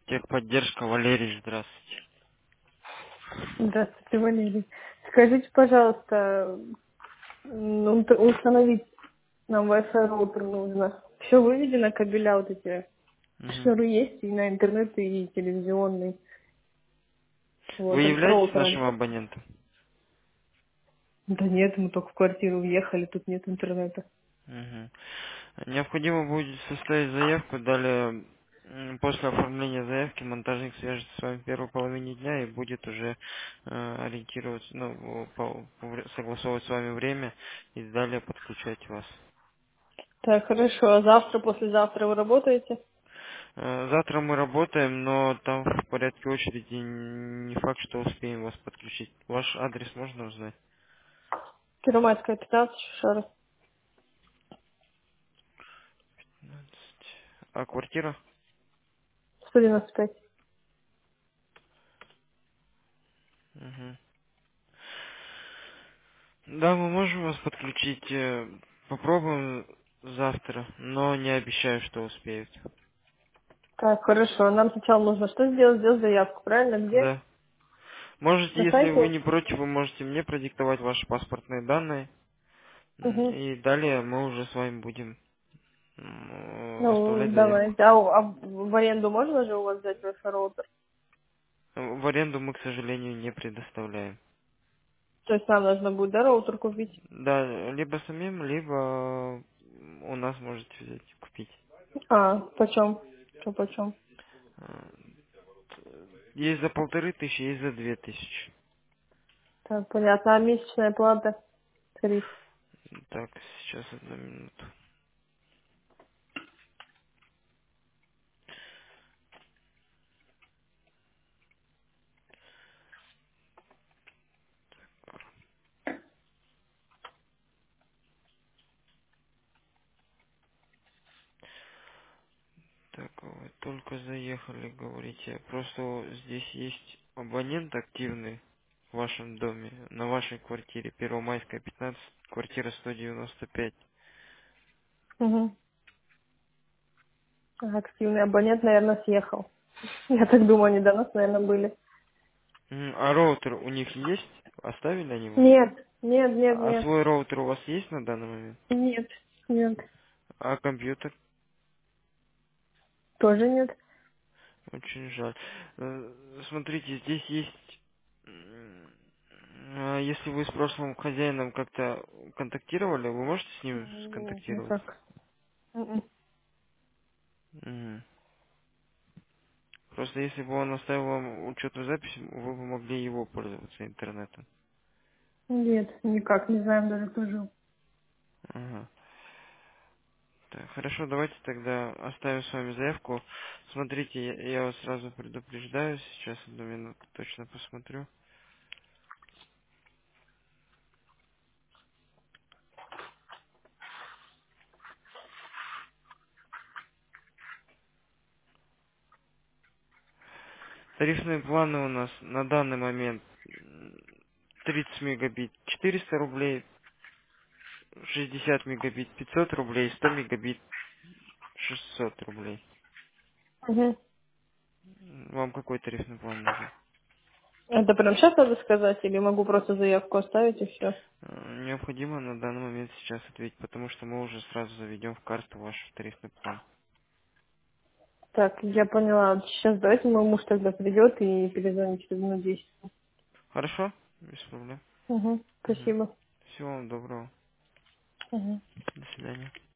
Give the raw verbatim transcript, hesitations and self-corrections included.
Техподдержка, Валерий, здравствуйте. Здравствуйте, Валерий. Скажите, пожалуйста, м, ут- установить нам Wi-Fi роутер нужно. Все выведено, кабеля вот эти. Мгм. Шнуры есть и на интернет, и телевизионный. Вот, Вы только являетесь роутера нашим нет. абонентом? Да нет, мы только в квартиру въехали, тут нет интернета. Мгм. Необходимо будет составить заявку, далее м, после оформления заявки монтажник свяжется с вами в первой половине дня и будет уже э, ориентироваться, ну, по- по вре- согласовывать с вами время и далее подключать вас. Так, хорошо. А завтра, послезавтра вы работаете? Э, Завтра мы работаем, но там в порядке очереди не факт, что успеем вас подключить. Ваш адрес можно узнать? Первомайская, пятнадцать, еще раз. пятнадцать. А квартира? сто девяносто пять. Мгм. Да, мы можем вас подключить. э, Попробуем завтра, но не обещаю, что успеют. Так, хорошо. Нам сначала нужно что сделать? Сделать заявку, правильно? Где? Да. Можете, На если вы сайте? не против, вы можете мне продиктовать ваши паспортные данные. М, Угу. И далее мы уже с вами будем м, э, Ну, оставлять заявку. давай. А, у- а в аренду можно же у вас взять Wi-Fi роутер? В аренду мы, к сожалению, не предоставляем. То есть нам нужно будет, да, роутер купить? Да, либо самим, либо у нас можете взять и купить. А, почем? Что почем? Э, Есть за полторы тысячи, есть за две тысячи. Так, понятно. А месячная плата? Тариф. Так, сейчас одну минуту. Так, вы только заехали, говорите. Просто вот здесь есть абонент активный в вашем доме, на вашей квартире, Первомайская, пятнадцать, квартира сто девяносто пять. Угу. Активный абонент, наверное, съехал. Я так думаю, они до нас, наверное, были. М, А роутер у них есть? Оставили они вам? Нет, нет, нет, А нет. свой роутер у вас есть на данный момент? Нет, нет. А компьютер? Тоже нет. Очень жаль. Э, Смотрите, здесь есть... м, а Если вы с прошлым хозяином как-то контактировали, вы можете с ним Нет, сконтактироваться? никак. Мгм. Мгм. Просто если бы он оставил вам учетную запись, вы бы могли его пользоваться интернетом. Нет, никак, не знаем даже, кто жил. Ага. Так, хорошо, давайте тогда оставим с вами заявку. Смотрите, я, я вас сразу предупреждаю, сейчас одну минуту точно посмотрю. Тарифные планы у нас на данный момент м, тридцать мегабит четыреста рублей, шестьдесят мегабит пятьсот рублей, сто мегабит шестьсот рублей. Угу. М, Вам какой тарифный план нужен? Это прям сейчас надо сказать, или могу просто заявку оставить и все? Э, Необходимо на данный момент сейчас ответить, потому что мы уже сразу заведем в карту ваш тарифный план. Так, я поняла. Сейчас давайте мой муж тогда придет и перезвонит через минут десять. Хорошо? Без проблем. Угу. Мгм. Спасибо. Всего вам доброго. Угу. До свидания.